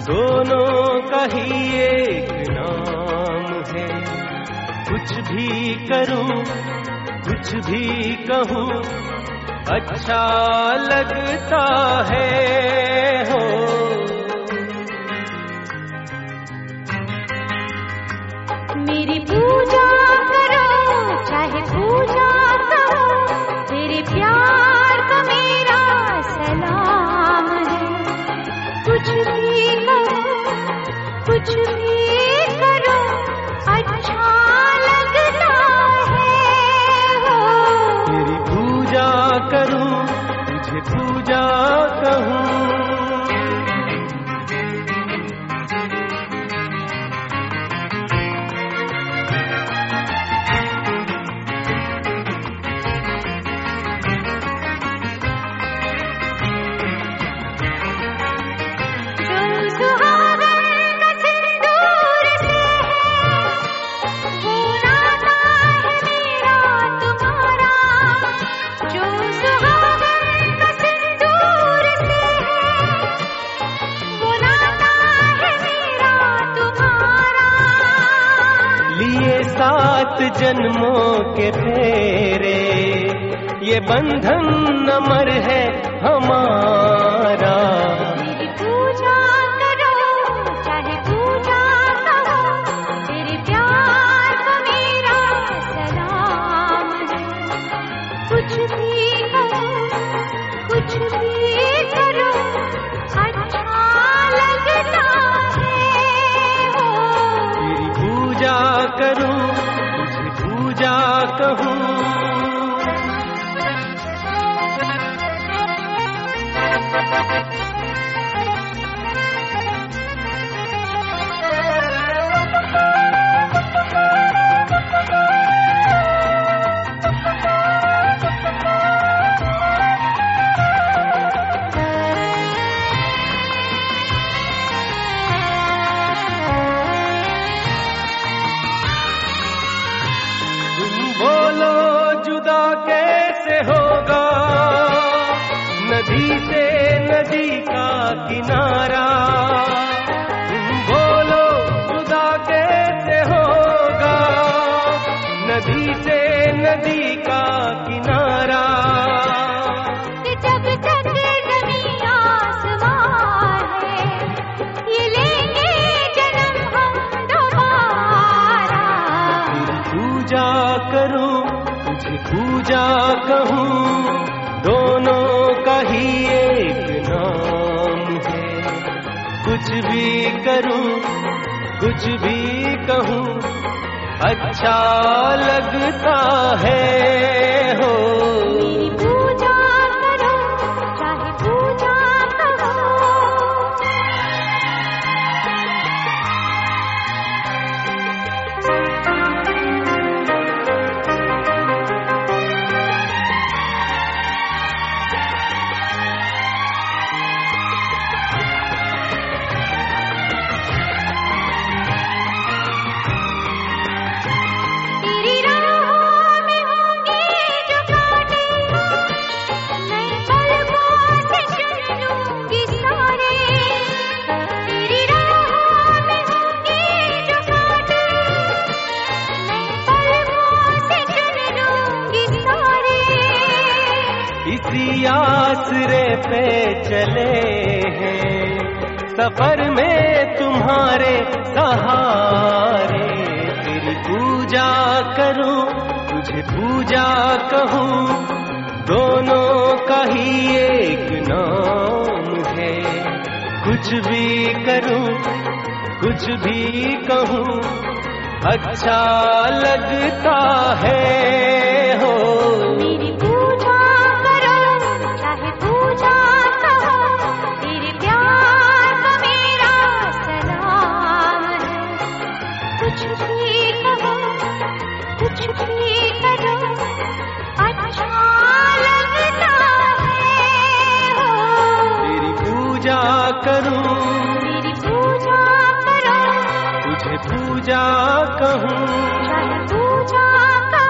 दोनों का ही एक नाम है। कुछ भी करूं कुछ भी कहूं अच्छा लगता है हो। मेरी पूजा करो चाहे पूजा करो, तेरे प्यार का मेरा सलाम है। कुछ भी करो कुछ भी करो अच्छा लगता है हो। तेरी पूजा करूं तुझे पूजा कहूं। सात जन्मों के फेरे ये बंधन अमर है हमारा। मेरी पूजा करो चाहे पूजा करो, तेरे प्यार का मेरा सलाम है। कुछ भी करो कुछ भी करो अच्छा लगता है हो। तेरी पूजा करूं तुझे पूजा कहूं। बोलो जुदा कैसे होगा नदी से नदी का किनारा। तुम बोलो जुदा कैसे होगा नदी से नदी का किनारा। कि जब तक ज़मीं आसमां है ये लेंगे जन्म हम दोबारा। पूजा करूं तुझे पूजा कहूं, दोनों का ही एक नाम है। कुछ भी करूं कुछ भी कहूं अच्छा लगता है हो। मेरी पूजा करो चाहे पूजा करो। तेरी राहों में होंगे जो कांटे, मैं पलकों से चुन लूंगी सारे। तेरी राहों में होंगे जो कांटे, मैं पलकों से चुन लूंगी सारे। इसी आसरे पे चले हैं सफर में तुम्हारे सहारे। तेरी पूजा करूं तुझे पूजा कहूं, दोनों का ही एक नाम है। कुछ भी करूं कुछ भी कहूं अच्छा लगता है हो। मेरी पूजा करो चाहे पूजा कहो, तेरे प्यार का मेरा सलाम है। कुछ भी कहो कुछ भी करो अच्छा लगता है हो। तेरी पूजा करूं मेरी पूजा करो तुझे पूजा कहूं। चाहे पूजा करो।